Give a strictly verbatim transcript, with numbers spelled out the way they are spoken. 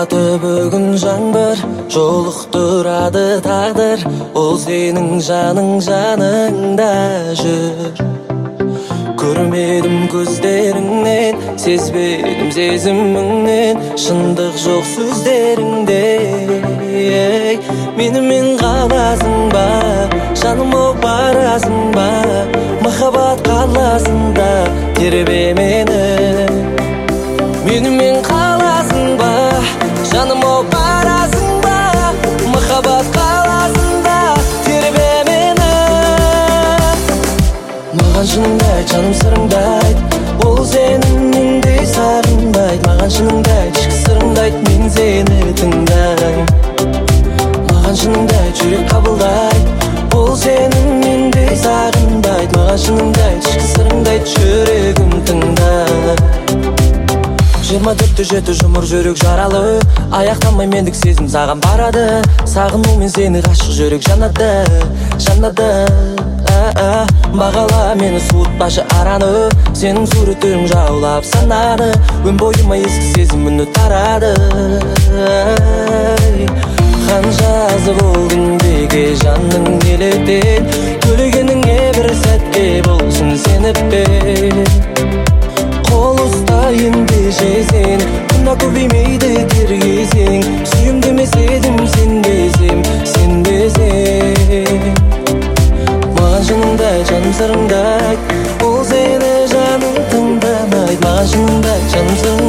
Жауды бүгін жаңбыр, жолықтырады тағдыр. Ол сенің жаның жаныңда жүр. Көрмедім көздеріңнен, сезбедім сезіміңнен, шындық жоқ сөздеріңде. Менімен қаласың ба, жаным оп барасың ба, махаббат қаласында тербе мені. Менімен қаласың ба, жаным оп барасың ба, махаббат қаласында тербе мені. Маған шыныңды айт, жаным сырыңды айт, ол сеніңдей сағынбайды. Маған шыныңды айт, ішкі сырыңды айт, мен сені тыңдаймын. Маған шыныңды айт, жүрек қабылдайды, ол сеніңдей сағынбайды. Маған шыныңды айт, ішкі сырыңды айт, жүрегім тыңдайды. Жиырма төртте жеті жұмыр жүрек жаралы, аяқтамай мендік сезім саған барады. Сағынумен сені ғашық жүрек жанады, жанады. Бағала мені суытпашы араны, сенің суреттерің жаулап санады. Өн бойыма ескі сезім үні тарады. Қанша жазып ол күндегі жанның неліктен, төлегеніңе бір сәтке болсын сеніп бер. Қол ұстайын десе сен, күнә көбеймейді тергесең. Сүйем демес едім сенбесем, сенбесең. Маған шыныңды айт, жаным сырыңды айт, ол сені жаның тыңдамайды. Маған шыныңды айт, жаным сырыңды айт.